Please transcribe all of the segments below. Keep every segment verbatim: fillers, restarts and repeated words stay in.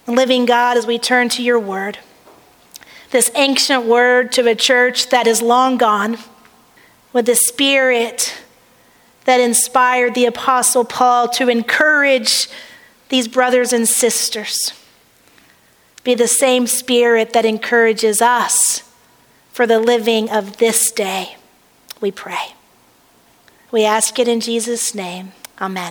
Living God, as we turn to your word, this ancient word to a church that is long gone, with the spirit that inspired the Apostle Paul to encourage these brothers and sisters, be the same spirit that encourages us for the living of this day, we pray. We ask it in Jesus' name. Amen.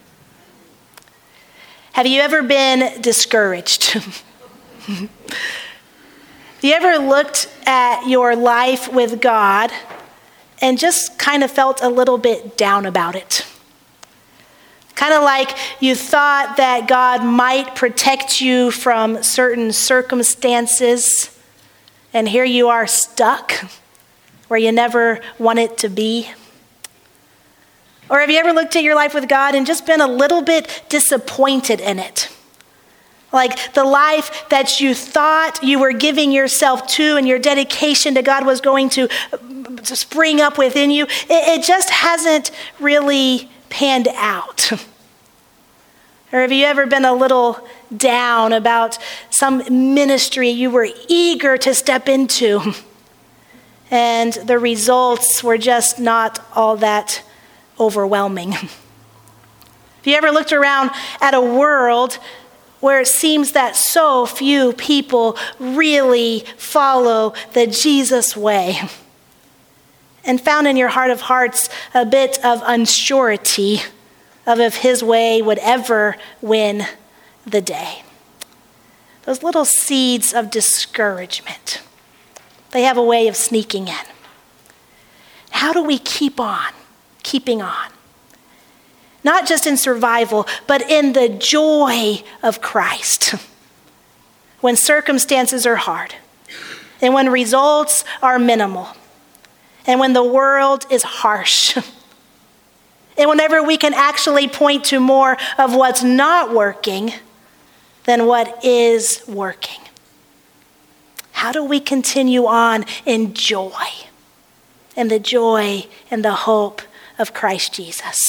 Have you ever been discouraged? Have you ever looked at your life with God and just kind of felt a little bit down about it? Kind of like you thought that God might protect you from certain circumstances, and here you are stuck where you never wanted to be. Or have you ever looked at your life with God and just been a little bit disappointed in it? Like the life that you thought you were giving yourself to and your dedication to God was going to, to spring up within you, it, it just hasn't really panned out. Or have you ever been a little down about some ministry you were eager to step into, and the results were just not all that overwhelming? Have you ever looked around at a world where it seems that so few people really follow the Jesus way, and found in your heart of hearts a bit of unsurety of if his way would ever win the day? Those little seeds of discouragement, they have a way of sneaking in. How do we keep on, keeping on? Not just in survival, but in the joy of Christ. When circumstances are hard, and when results are minimal, and when the world is harsh, and whenever we can actually point to more of what's not working than what is working. How do we continue on in joy, in the joy and the hope of Christ Jesus?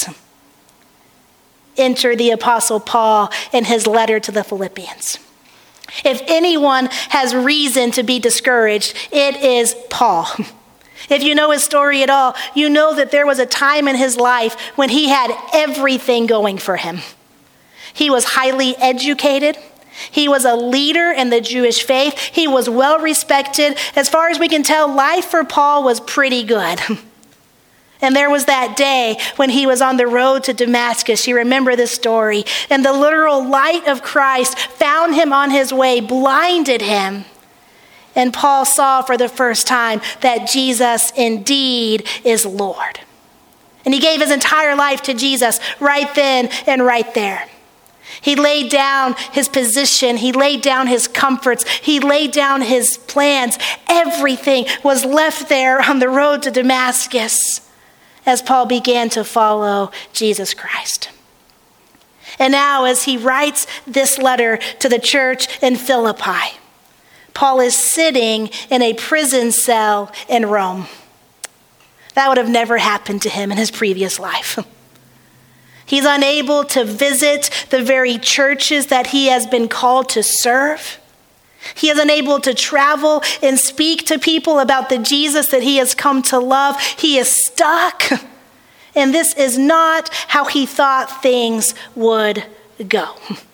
Enter the Apostle Paul in his letter to the Philippians. If anyone has reason to be discouraged, it is Paul. If you know his story at all, you know that there was a time in his life when he had everything going for him. He was highly educated. He was a leader in the Jewish faith. He was well respected. As far as we can tell, life for Paul was pretty good. And there was that day when he was on the road to Damascus. You remember this story. And the literal light of Christ found him on his way, blinded him. And Paul saw for the first time that Jesus indeed is Lord. And he gave his entire life to Jesus right then and right there. He laid down his position. He laid down his comforts. He laid down his plans. Everything was left there on the road to Damascus as Paul began to follow Jesus Christ. And now as he writes this letter to the church in Philippi, Paul is sitting in a prison cell in Rome. That would have never happened to him in his previous life. He's unable to visit the very churches that he has been called to serve. He is unable to travel and speak to people about the Jesus that he has come to love. He is stuck. And this is not how he thought things would go.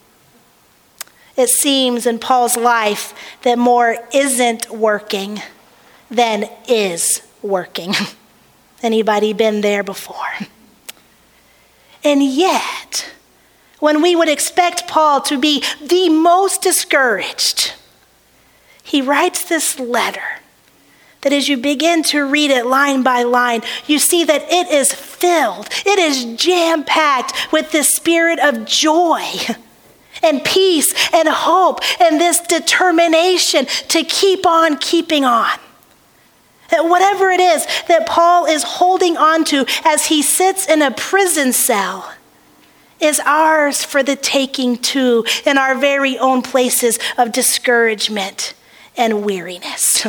It seems in Paul's life that more isn't working than is working. Anybody been there before? And yet, when we would expect Paul to be the most discouraged, he writes this letter that as you begin to read it line by line, you see that it is filled, it is jam-packed with the spirit of joy and peace and hope and this determination to keep on keeping on. That whatever it is that Paul is holding on to as he sits in a prison cell is ours for the taking too in our very own places of discouragement and weariness.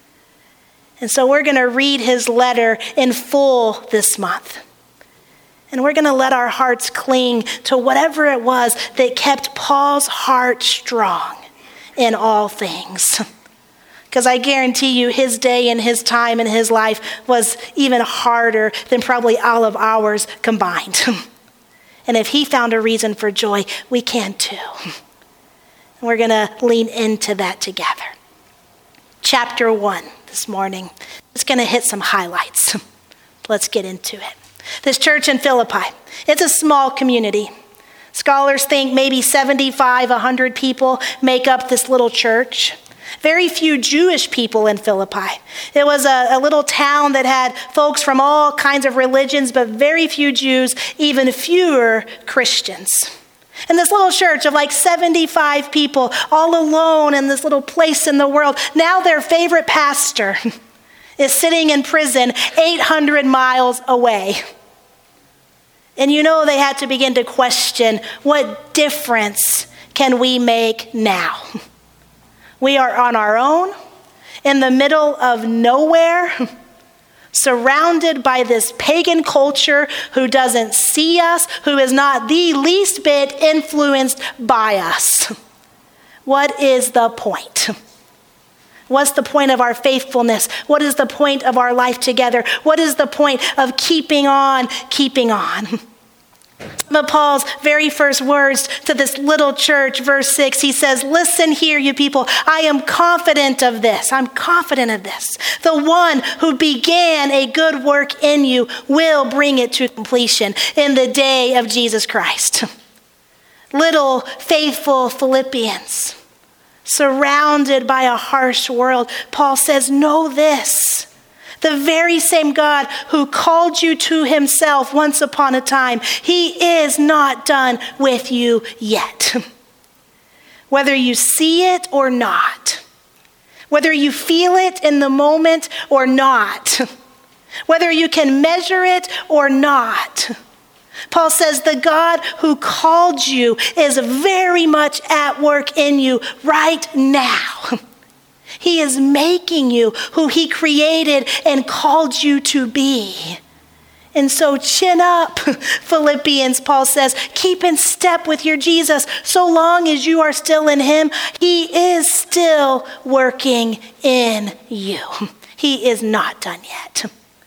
And so we're going to read his letter in full this month. And we're going to let our hearts cling to whatever it was that kept Paul's heart strong in all things. Because I guarantee you his day and his time and his life was even harder than probably all of ours combined. And if he found a reason for joy, we can too. And we're going to lean into that together. Chapter one this morning. It's going to hit some highlights. Let's get into it. This church in Philippi, it's a small community. Scholars think maybe seventy-five, one hundred people make up this little church. Very few Jewish people in Philippi. It was a, a little town that had folks from all kinds of religions, but very few Jews, even fewer Christians. And this little church of like seventy-five people, all alone in this little place in the world, now their favorite pastor is sitting in prison eight hundred miles away. And you know they had to begin to question, what difference can we make now? We are on our own, in the middle of nowhere, surrounded by this pagan culture who doesn't see us, who is not the least bit influenced by us. What is the point? What's the point of our faithfulness? What is the point of our life together? What is the point of keeping on, keeping on? But Paul's very first words to this little church, verse six, he says, listen here, you people, I am confident of this. I'm confident of this. The one who began a good work in you will bring it to completion in the day of Jesus Christ. Little faithful Philippians, surrounded by a harsh world, Paul says, know this. The very same God who called you to himself once upon a time, he is not done with you yet. Whether you see it or not, whether you feel it in the moment or not, whether you can measure it or not, Paul says the God who called you is very much at work in you right now. He is making you who he created and called you to be. And so chin up, Philippians, Paul says, keep in step with your Jesus. So long as you are still in him, he is still working in you. He is not done yet.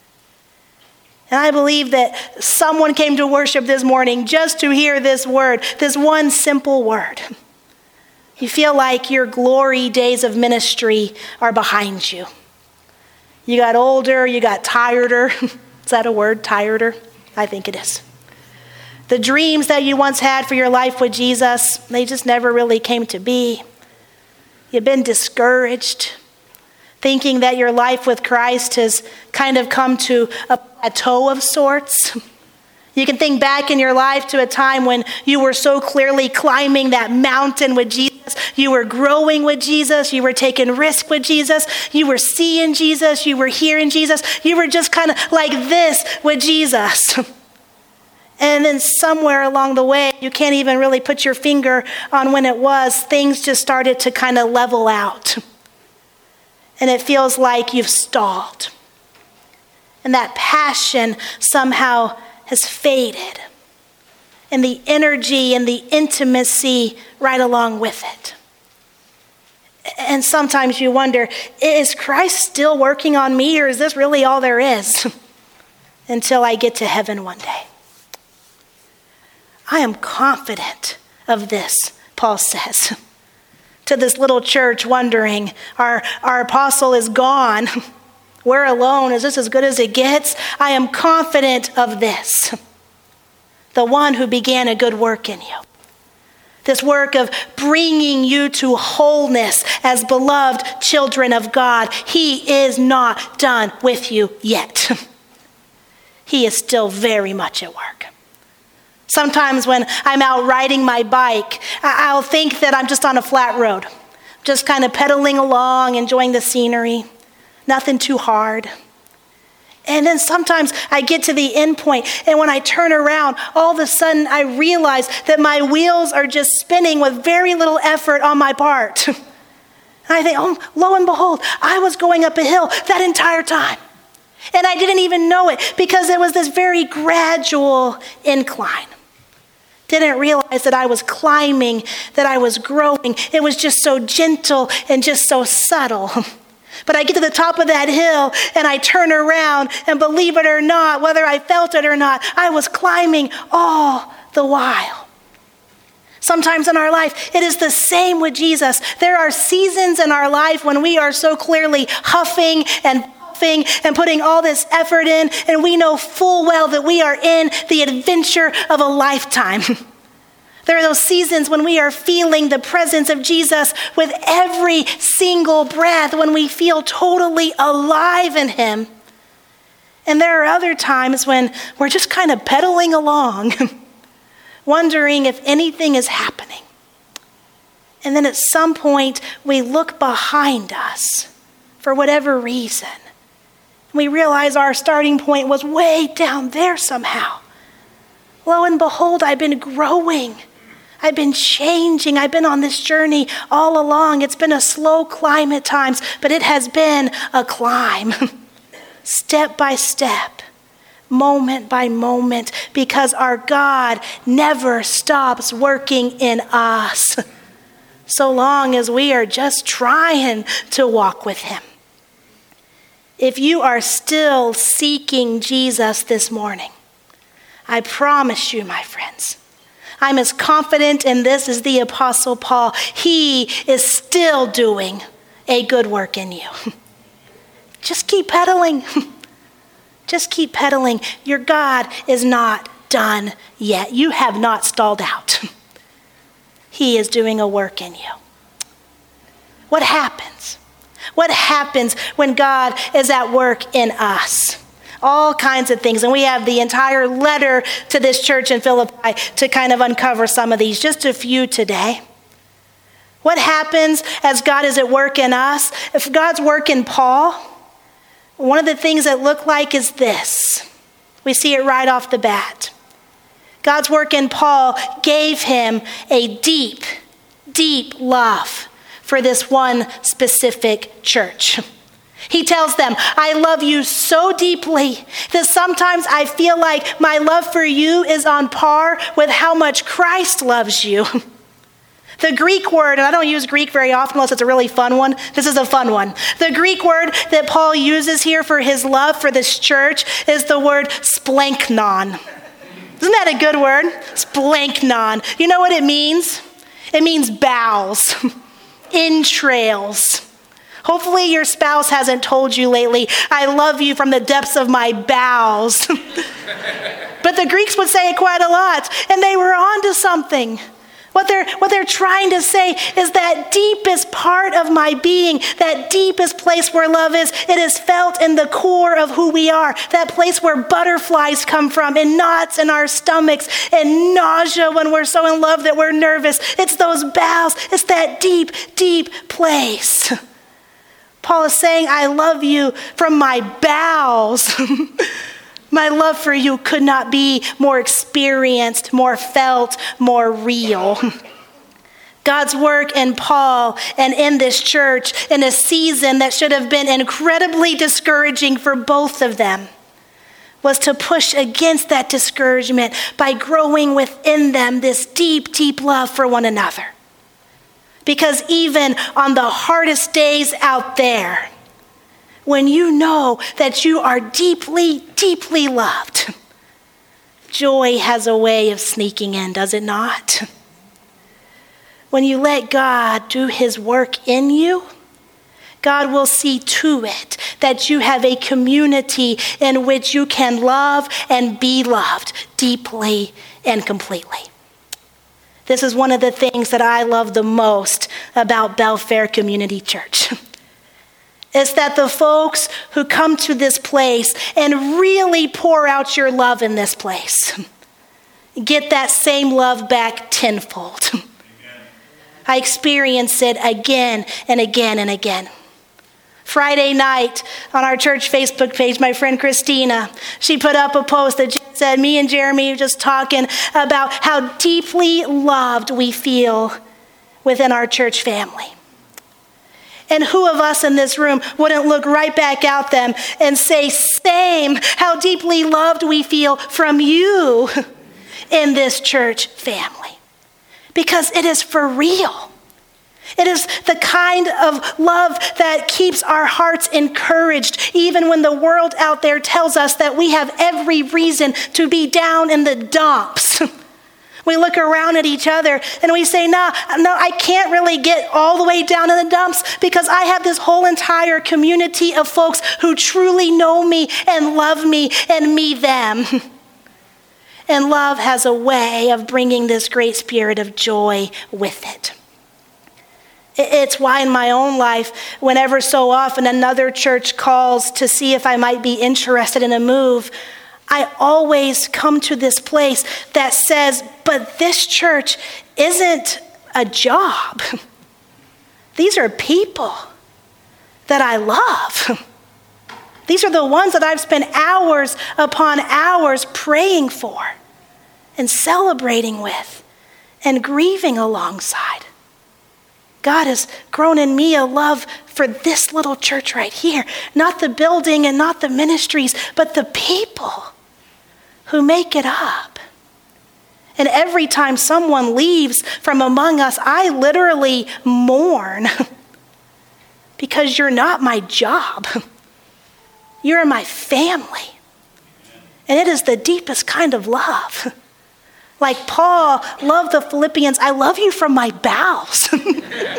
And I believe that someone came to worship this morning just to hear this word, this one simple word. You feel like your glory days of ministry are behind you. You got older, you got tireder. Is that a word, tireder? I think it is. The dreams that you once had for your life with Jesus, they just never really came to be. You've been discouraged, thinking that your life with Christ has kind of come to a plateau of sorts. You can think back in your life to a time when you were so clearly climbing that mountain with Jesus. You were growing with Jesus. You were taking risk with Jesus. You were seeing Jesus. You were hearing Jesus. You were just kind of like this with Jesus. And then somewhere along the way, you can't even really put your finger on when it was, things just started to kind of level out. And it feels like you've stalled. And that passion somehow has faded, and the energy and the intimacy right along with it. And sometimes you wonder, is Christ still working on me, or is this really all there is until I get to heaven one day? I am confident of this, Paul says, to this little church wondering, our, our apostle is gone. We're alone. Is this as good as it gets? I am confident of this. The one who began a good work in you. This work of bringing you to wholeness as beloved children of God. He is not done with you yet. He is still very much at work. Sometimes when I'm out riding my bike, I'll think that I'm just on a flat road, just kind of pedaling along, enjoying the scenery. Nothing too hard. And then sometimes I get to the end point, and when I turn around, all of a sudden I realize that my wheels are just spinning with very little effort on my part. And I think, oh, lo and behold, I was going up a hill that entire time. And I didn't even know it because it was this very gradual incline. Didn't realize that I was climbing, that I was growing. It was just so gentle and just so subtle. But I get to the top of that hill and I turn around, and believe it or not, whether I felt it or not, I was climbing all the while. Sometimes in our life, it is the same with Jesus. There are seasons in our life when we are so clearly huffing and puffing and putting all this effort in, and we know full well that we are in the adventure of a lifetime. There are those seasons when we are feeling the presence of Jesus with every single breath, when we feel totally alive in him. And there are other times when we're just kind of pedaling along, wondering if anything is happening. And then at some point, we look behind us for whatever reason. We realize our starting point was way down there somehow. Lo and behold, I've been growing. I've been changing. I've been on this journey all along. It's been a slow climb at times, but it has been a climb. Step by step, moment by moment, because our God never stops working in us, so long as we are just trying to walk with him. If you are still seeking Jesus this morning, I promise you, my friends, I'm as confident in this as the Apostle Paul. He is still doing a good work in you. Just keep pedaling. Just keep pedaling. Your God is not done yet. You have not stalled out. He is doing a work in you. What happens? What happens when God is at work in us? All kinds of things. And we have the entire letter to this church in Philippi to kind of uncover some of these, just a few today. What happens as God is at work in us? If God's work in Paul, one of the things that look like is this. We see it right off the bat. God's work in Paul gave him a deep, deep love for this one specific church. He tells them, I love you so deeply that sometimes I feel like my love for you is on par with how much Christ loves you. The Greek word, and I don't use Greek very often unless it's a really fun one. This is a fun one. The Greek word that Paul uses here for his love for this church is the word splanknon. Isn't that a good word? Splanknon. You know what it means? It means bowels, entrails. Hopefully your spouse hasn't told you lately, I love you from the depths of my bowels. But the Greeks would say it quite a lot, and they were onto something. What they're, what they're trying to say is that deepest part of my being, that deepest place where love is, it is felt in the core of who we are. That place where butterflies come from and knots in our stomachs and nausea when we're so in love that we're nervous. It's those bowels. It's that deep, deep place. Paul is saying, I love you from my bowels. My love for you could not be more experienced, more felt, more real. God's work in Paul and in this church in a season that should have been incredibly discouraging for both of them was to push against that discouragement by growing within them this deep, deep love for one another. Because even on the hardest days out there, when you know that you are deeply, deeply loved, joy has a way of sneaking in, does it not? When you let God do his work in you, God will see to it that you have a community in which you can love and be loved deeply and completely. This is one of the things that I love the most about Belfair Community Church. It's that the folks who come to this place and really pour out your love in this place get that same love back tenfold. Amen. I experience it again and again and again. Friday night on our church Facebook page, my friend Christina, she put up a post that said, me and Jeremy were just talking about how deeply loved we feel within our church family. And who of us in this room wouldn't look right back at them and say, same, how deeply loved we feel from you in this church family? Because it is for real. It is the kind of love that keeps our hearts encouraged, even when the world out there tells us that we have every reason to be down in the dumps. We look around at each other and we say, no, no, I can't really get all the way down in the dumps because I have this whole entire community of folks who truly know me and love me and me them. And love has a way of bringing this great spirit of joy with it. It's why in my own life, whenever so often another church calls to see if I might be interested in a move, I always come to this place that says, but this church isn't a job. These are people that I love. These are the ones that I've spent hours upon hours praying for and celebrating with and grieving alongside. God has grown in me a love for this little church right here. Not the building and not the ministries, but the people who make it up. And every time someone leaves from among us, I literally mourn because you're not my job. You're my family. And it is the deepest kind of love. Like Paul loved the Philippians, I love you from my bowels. Isn't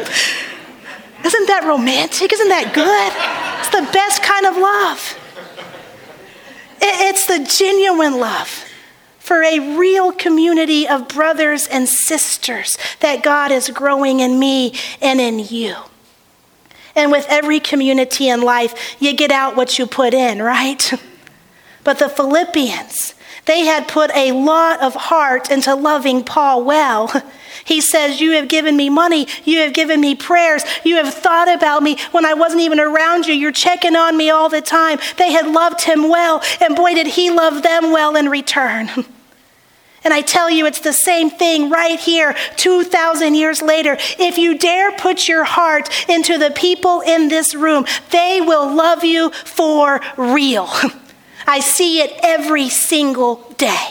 that romantic? Isn't that good? It's the best kind of love. It's the genuine love for a real community of brothers and sisters that God is growing in me and in you. And with every community in life, you get out what you put in, right? But the Philippians, they had put a lot of heart into loving Paul well. He says, you have given me money. You have given me prayers. You have thought about me when I wasn't even around you. You're checking on me all the time. They had loved him well. And boy, did he love them well in return. And I tell you, it's the same thing right here, two thousand years later. If you dare put your heart into the people in this room, they will love you for real. I see it every single day.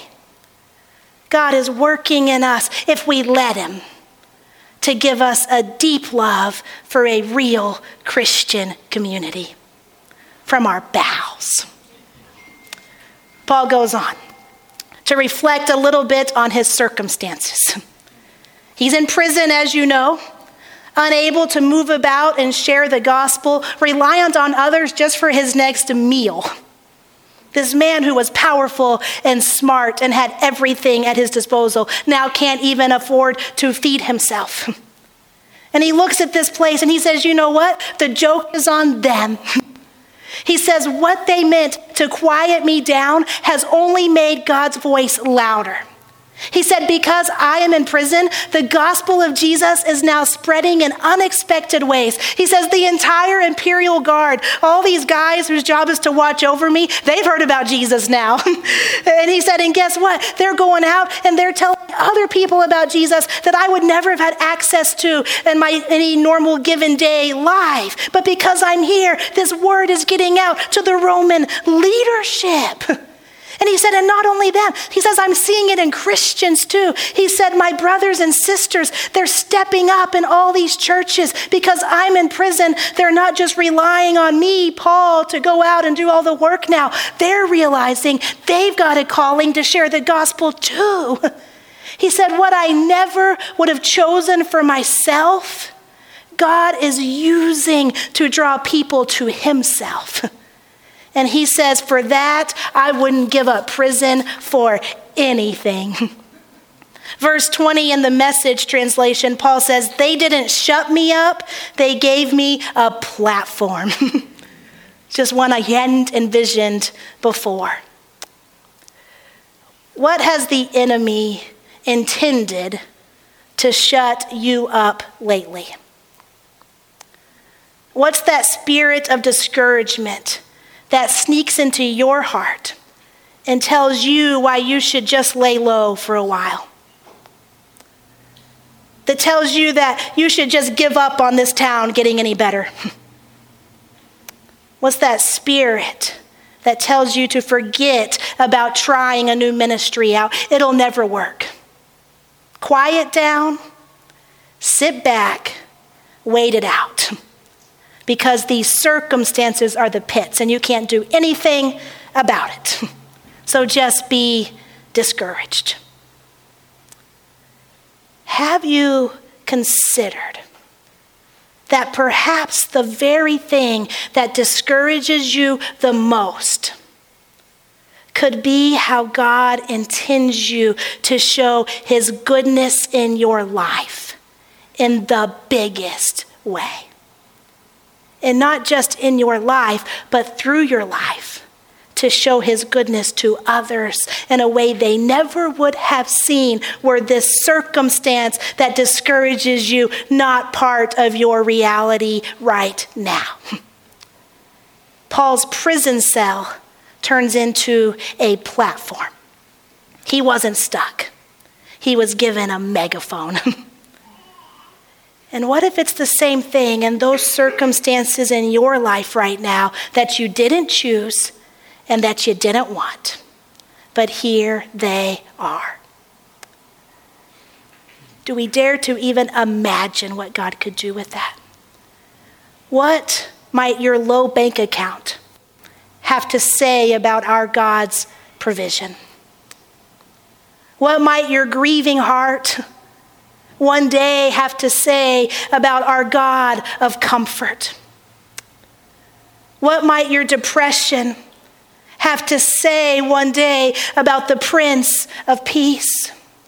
God is working in us, if we let him, to give us a deep love for a real Christian community from our bowels. Paul goes on to reflect a little bit on his circumstances. He's in prison, as you know, unable to move about and share the gospel, reliant on others just for his next meal. This man who was powerful and smart and had everything at his disposal now can't even afford to feed himself. And he looks at this place and he says, you know what? The joke is on them. He says, what they meant to quiet me down has only made God's voice louder. He said, because I am in prison, the gospel of Jesus is now spreading in unexpected ways. He says the entire Imperial Guard, all these guys whose job is to watch over me, they've heard about Jesus now. And he said, and guess what? They're going out and they're telling other people about Jesus that I would never have had access to in my any normal given day life. But because I'm here, this word is getting out to the Roman leadership. And he said, and not only that, he says, I'm seeing it in Christians too. He said, my brothers and sisters, they're stepping up in all these churches because I'm in prison. They're not just relying on me, Paul, to go out and do all the work now. They're realizing they've got a calling to share the gospel too. He said, what I never would have chosen for myself, God is using to draw people to himself. And he says, for that, I wouldn't give up prison for anything. Verse twenty in the Message translation, Paul says, they didn't shut me up. They gave me a platform. Just one I hadn't envisioned before. What has the enemy intended to shut you up lately? What's that spirit of discouragement that sneaks into your heart and tells you why you should just lay low for a while? that tells you that you should just give up on this town getting any better? What's that spirit that tells you to forget about trying a new ministry out? It'll never work. Quiet down, sit back, wait it out. Because these circumstances are the pits and you can't do anything about it. So just be discouraged. Have you considered that perhaps the very thing that discourages you the most could be how God intends you to show his goodness in your life in the biggest way? And not just in your life, but through your life, to show his goodness to others in a way they never would have seen, were this circumstance that discourages you not part of your reality right now. Paul's prison cell turns into a platform. He wasn't stuck. He was given a megaphone. And what if it's the same thing in those circumstances in your life right now that you didn't choose and that you didn't want, but here they are? Do we dare to even imagine what God could do with that? What might your low bank account have to say about our God's provision? What might your grieving heart one day have to say about our God of comfort? What might your depression have to say one day about the Prince of Peace?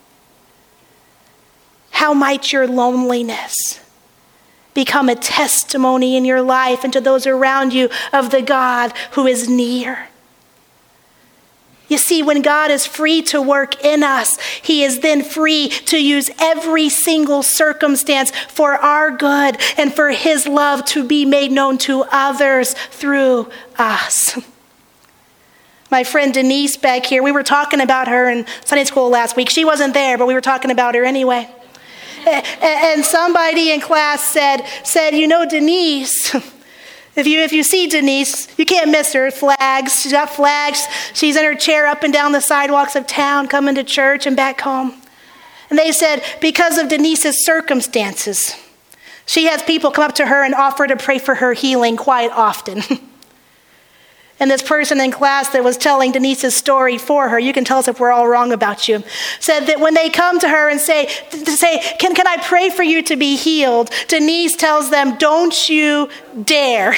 How might your loneliness become a testimony in your life and to those around you of the God who is near? You see, when God is free to work in us, he is then free to use every single circumstance for our good and for his love to be made known to others through us. My friend Denise back here, we were talking about her in Sunday school last week. She wasn't there, but we were talking about her anyway. And somebody in class said, said, you know, Denise, if you if you see Denise, you can't miss her. Flags, she's got flags. She's in her chair up and down the sidewalks of town, coming to church and back home. And they said, because of Denise's circumstances, she has people come up to her and offer to pray for her healing quite often. And this person in class that was telling Denise's story for her, you can tell us if we're all wrong about you, said that when they come to her and say, to say can, can I pray for you to be healed? Denise tells them, don't you dare.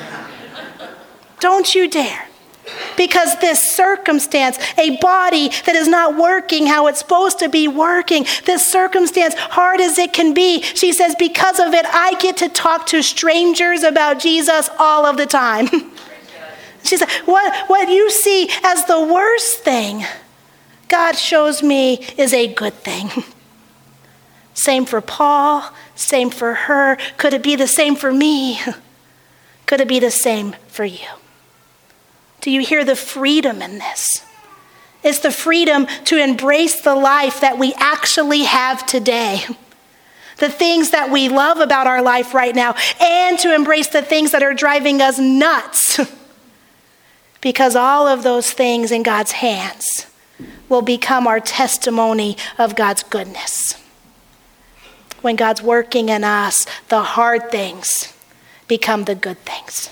Don't you dare. Because this circumstance, a body that is not working how it's supposed to be working, this circumstance, hard as it can be, she says, because of it, I get to talk to strangers about Jesus all of the time. She said, what, what you see as the worst thing, God shows me is a good thing. Same for Paul, same for her. Could it be the same for me? Could it be the same for you? Do you hear the freedom in this? It's the freedom to embrace the life that we actually have today. The things that we love about our life right now, and to embrace the things that are driving us nuts. Because all of those things in God's hands will become our testimony of God's goodness. When God's working in us, the hard things become the good things.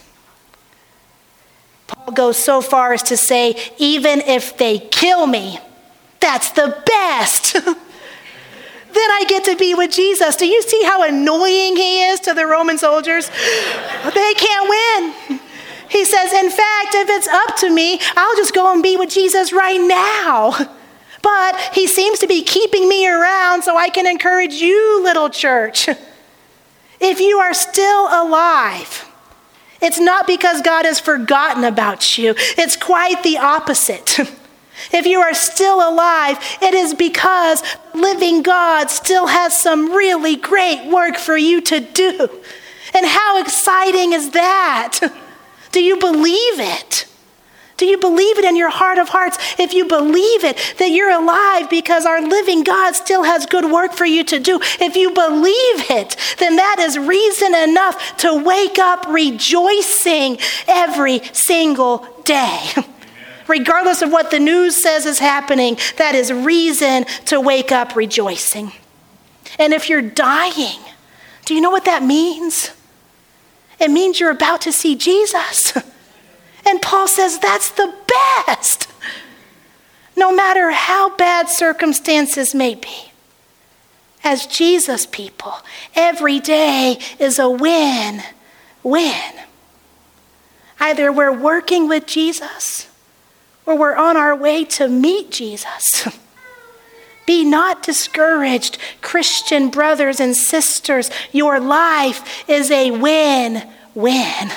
Paul goes so far as to say, even if they kill me, that's the best. Then I get to be with Jesus. Do you see how annoying he is to the Roman soldiers? They can't win. He says, in fact, if it's up to me, I'll just go and be with Jesus right now. But he seems to be keeping me around so I can encourage you, little church. If you are still alive, it's not because God has forgotten about you. It's quite the opposite. If you are still alive, it is because living God still has some really great work for you to do. And how exciting is that? Do you believe it? Do you believe it in your heart of hearts? If you believe it, that you're alive because our living God still has good work for you to do, if you believe it, then that is reason enough to wake up rejoicing every single day. Regardless of what the news says is happening, that is reason to wake up rejoicing. And if you're dying, do you know what that means? It means you're about to see Jesus. And Paul says that's the best. No matter how bad circumstances may be. As Jesus people, every day is a win, win. Either we're working with Jesus or we're on our way to meet Jesus. Be not discouraged, Christian brothers and sisters. Your life is a win-win.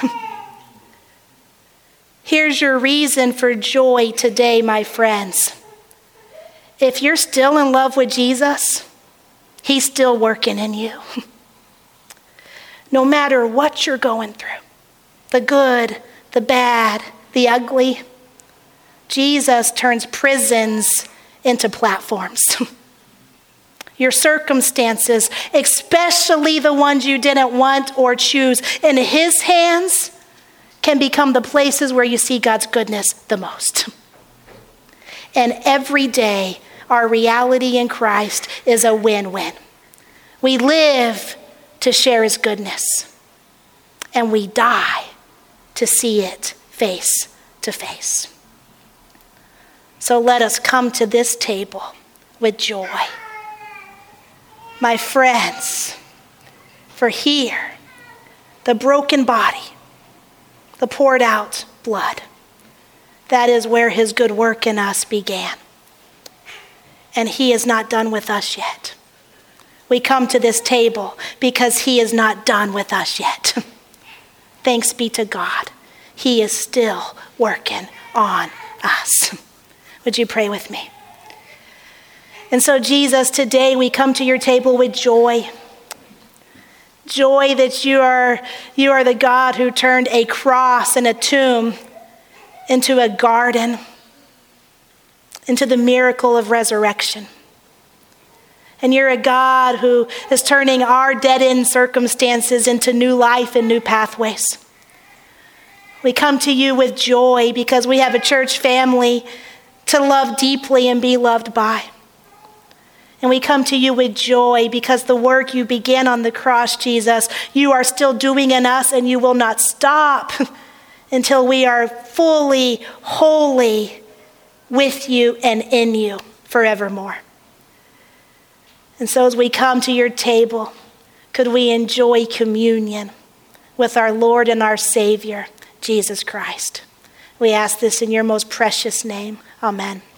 Here's your reason for joy today, my friends. If you're still in love with Jesus, he's still working in you. No matter what you're going through, the good, the bad, the ugly, Jesus turns prisons into platforms. Your circumstances, especially the ones you didn't want or choose, in his hands can become the places where you see God's goodness the most. And every day, our reality in Christ is a win-win. We live to share his goodness, and we die to see it face to face. So let us come to this table with joy. My friends, for here, the broken body, the poured out blood, that is where his good work in us began. And he is not done with us yet. We come to this table because he is not done with us yet. Thanks be to God. He is still working on us. Would you pray with me? And so, Jesus, today we come to your table with joy. Joy that you are, you are the God who turned a cross and a tomb into a garden, into the miracle of resurrection. And you're a God who is turning our dead-end circumstances into new life and new pathways. We come to you with joy because we have a church family to love deeply and be loved by. And we come to you with joy because the work you began on the cross, Jesus, you are still doing in us, and you will not stop until we are fully, wholly with you and in you forevermore. And so as we come to your table, could we enjoy communion with our Lord and our Savior, Jesus Christ? We ask this in your most precious name. Amen.